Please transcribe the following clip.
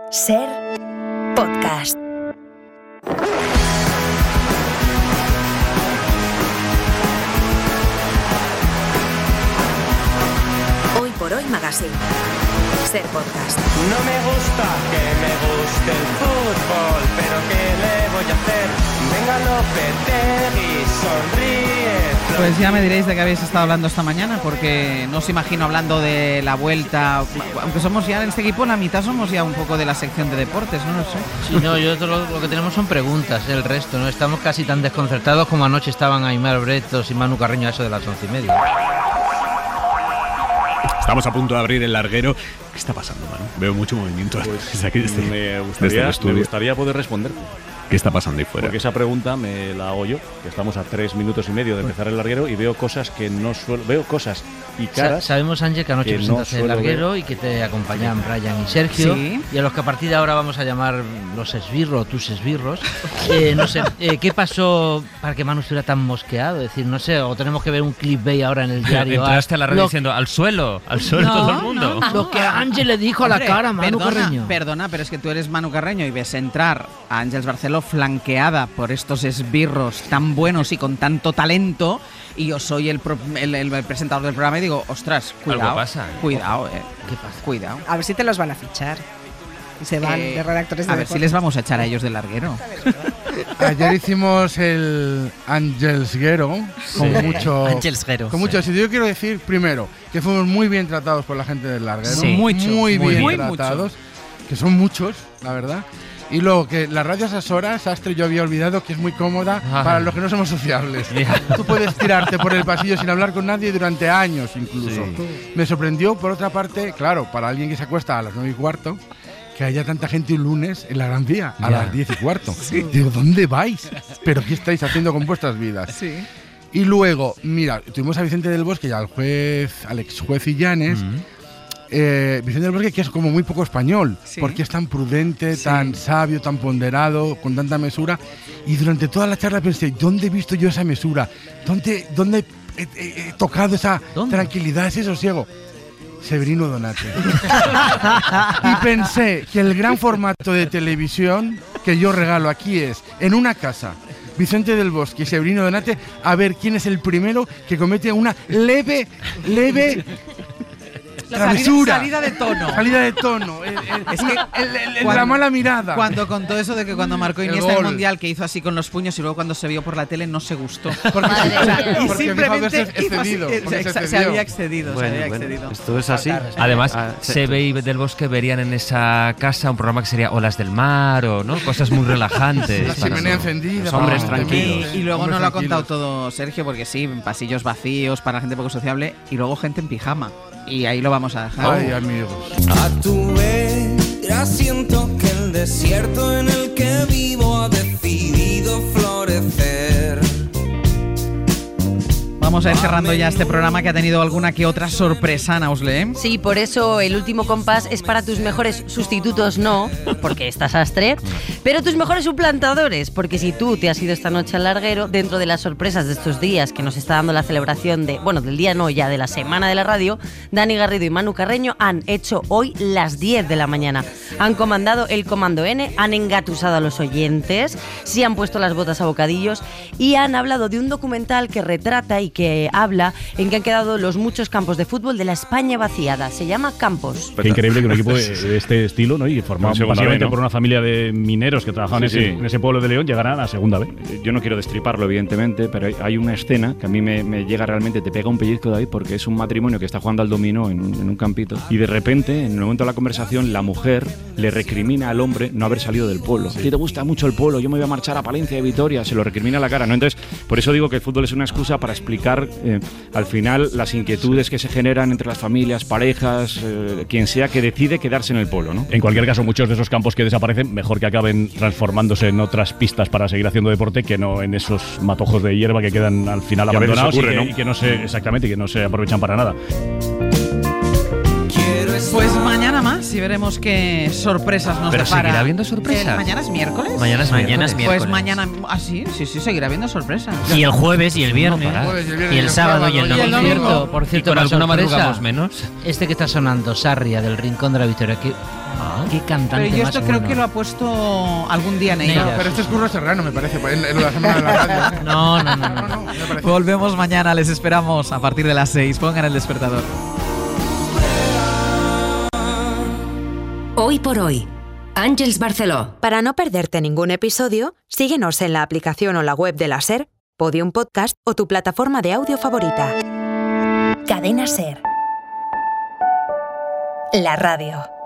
Ser Podcast. Hoy por hoy Magazine. Ser Podcast. No me gusta que me guste el fútbol, pero ¿qué le voy a hacer? Venga Lopetegui, sonríe. Pues ya me diréis de qué habéis estado hablando esta mañana, porque no os imagino hablando de la vuelta, aunque somos ya en este equipo, la mitad somos ya un poco de la sección de deportes, no lo sé. Sí, no, yo lo que tenemos son preguntas, el resto, ¿no? Estamos casi tan desconcertados como anoche estaban Aimar Bretos y Manu Carreño a eso de las 11:30. Estamos a punto de abrir el larguero. ¿Qué está pasando, Manu? Veo mucho movimiento. Pues aquí me gustaría poder responder. ¿Qué está pasando ahí fuera? Porque esa pregunta me la hago yo, que estamos a 3 minutos y medio de empezar el larguero y veo cosas que no suelo... Veo cosas y caras... Sabemos, Ángel, que anoche presentaste el larguero y que te acompañan Brian y Sergio. ¿Sí? Y a los que a partir de ahora vamos a llamar los esbirros, tus esbirros. No sé, ¿qué pasó para que Manu estuviera tan mosqueado? Es decir, no sé, o tenemos que ver un clickbait ahora en el diario. Entraste a la red diciendo, al suelo todo el mundo. No. Lo que Ángel le dijo a la cara a Manu Carreño. Perdona, pero es que tú eres Manu Carreño y ves entrar a Àngels Barceló flanqueada por estos esbirros tan buenos y con tanto talento, y yo soy el presentador del programa y digo, ostras, cuidado. Algo pasa. Cuidado, ¿Qué pasa? Cuidado. A ver si te los van a fichar. Se van de redactores de A ver si les vamos a echar a ellos del larguero. Ayer hicimos el Ángelsguero con mucho. Ángelsguero. Con mucho éxito. Yo quiero decir, primero, que fuimos muy bien tratados por la gente del larguero. Sí, muy bien tratados. Mucho. Que son muchos, la verdad. Y luego que la radio asesora, Sastre, yo había olvidado que es muy cómoda para los que no somos sociables. Tú puedes tirarte por el pasillo sin hablar con nadie durante años incluso. Sí. Me sorprendió, por otra parte, claro, para alguien que se acuesta a las 9:15, que haya tanta gente un lunes en la Gran Vía a las 10:15. Sí. Digo, ¿dónde vais? ¿Pero qué estáis haciendo con vuestras vidas? Sí. Y luego, mira, tuvimos a Vicente del Bosque y al ex juez Illanes. Vicente del Bosque, que es como muy poco español, porque es tan prudente, tan sabio, tan ponderado, con tanta mesura. Y durante toda la charla pensé, ¿dónde he visto yo esa mesura? ¿Dónde he tocado esa tranquilidad, ese sosiego? Severino Donate. Y pensé que el gran formato de televisión que yo regalo aquí es, en una casa, Vicente del Bosque y Severino Donate, a ver quién es el primero que comete una leve travesura. Salida de tono. Salida de tono. Es que la mala mirada. Cuando contó eso de que cuando marcó Iniesta el Mundial, que hizo así con los puños y luego cuando se vio por la tele no se gustó. Porque simplemente se había excedido. Esto es así. Además, Sebe y del Bosque verían en esa casa un programa que sería Olas del Mar o no cosas muy relajantes. La chimenea encendida. Los hombres tranquilos. Y luego no lo ha contado todo Sergio, porque sí, pasillos vacíos para gente poco sociable y luego gente en pijama. Y ahí lo vamos a dejar. Ay, amigos. A tu vera siento que el desierto en el que vivo ha decidido florecer. Vamos a ir cerrando ya este programa que ha tenido alguna que otra sorpresa, Nausle. Sí, por eso el último compás es para tus mejores sustitutos, no, porque estás Astre, pero tus mejores suplantadores, porque si tú te has ido esta noche al larguero, dentro de las sorpresas de estos días que nos está dando la celebración del día no, ya de la semana de la radio, Dani Garrido y Manu Carreño han hecho hoy las 10 de la mañana. Han comandado el Comando N, han engatusado a los oyentes, se han puesto las botas a bocadillos y han hablado de un documental que retrata y que habla en que han quedado los muchos campos de fútbol de la España vaciada. Se llama Campos. Qué increíble que un equipo de este estilo, ¿no? Y formado básicamente por una familia de mineros que trabajaban en ese pueblo de León, llegará a la segunda vez. Yo no quiero destriparlo, evidentemente, pero hay una escena que a mí me llega realmente, te pega un pellizco, David, porque es un matrimonio que está jugando al dominó en un campito y de repente, en el momento de la conversación, la mujer le recrimina al hombre no haber salido del pueblo. ¿A ti te gusta mucho el pueblo? Yo me voy a marchar a Palencia de Vitoria. Se lo recrimina a la cara, ¿no? Entonces, por eso digo que el fútbol es una excusa para explicar al final las inquietudes que se generan entre las familias, parejas, quien sea que decide quedarse en el pueblo, ¿no? En cualquier caso, muchos de esos campos que desaparecen, mejor que acaben transformándose en otras pistas para seguir haciendo deporte que no en esos matojos de hierba que quedan al final abandonados y que no se aprovechan para nada. Pues mañana mañana más y veremos qué sorpresas nos Pero depara. seguirá habiendo sorpresas. ¿Mañana es miércoles? Mañana es miércoles. Pues mañana, sí, seguirá habiendo sorpresas. Y el jueves y el viernes. Y el sábado y el domingo. Por cierto, con alguna madrugamos menos. Este que está sonando, Sarria, del Rincón de la Victoria. ¿Qué cantante Pero yo más esto creo bueno? que lo ha puesto algún día Neira. No, pero este es Curro Serrano, me parece, en la semana de la radio. No. Me parece. Volvemos mañana, les esperamos a partir de las 6. Pongan el despertador. Hoy por hoy, Àngels Barceló. Para no perderte ningún episodio, síguenos en la aplicación o la web de la SER, Podium Podcast o tu plataforma de audio favorita. Cadena SER. La radio.